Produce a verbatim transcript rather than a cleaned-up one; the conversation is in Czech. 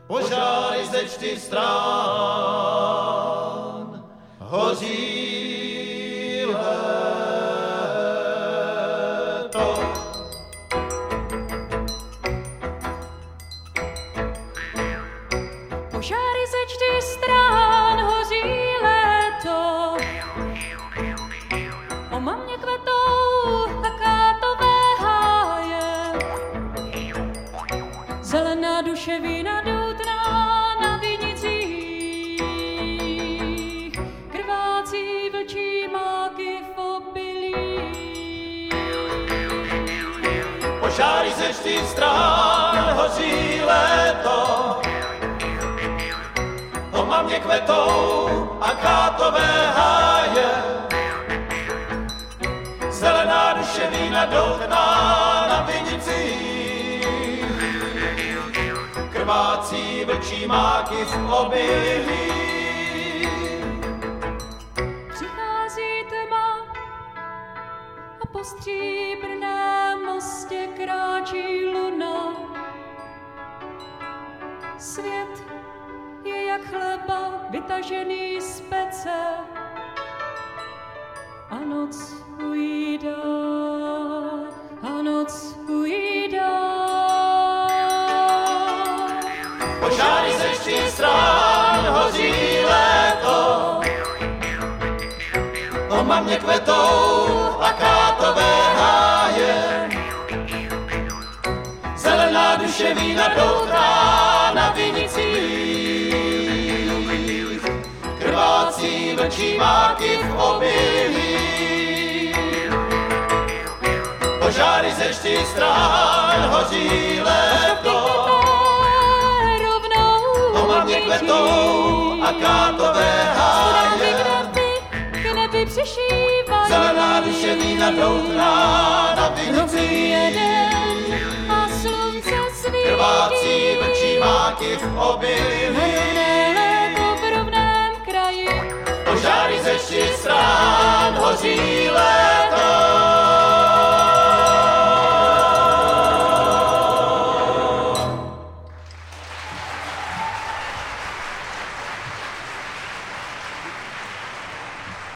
požáry ze čtyř strán, hoří léto. Požáry ze čtyř strán, hoří léto. O mamě kvetou takátové háje. Zelená duše vína doutná na vinicích. Krvácí vlčí máky v obilí. Požáry ze čtyř strán, hoří léto. O mamě kvetou akátové háje. Zelená duše vína doutná na vinicích. Krvácí vlčí máky v obilí. Přichází tma a po stříbrném mostě kráčí luna. Svět je jak chleba vytažený z pece a noc ujídá, a noc ujídá. Požáry ze čtyř strán, hoří léto. O mamě kvetou akátové háje. Zelená duše vína doutná na vinicích. Krvácí vlčí máky v obilí. Požáry ze čtyř strán, hoří léto. O mamě kvetou akátové háje. K nebi přišívají. Zelená duše vína doutná na vinicích. A slunce svítí. Krvácí vlčí máky v obilí. Léto v rovném kraji. Požáry ze čtyř strán, hoří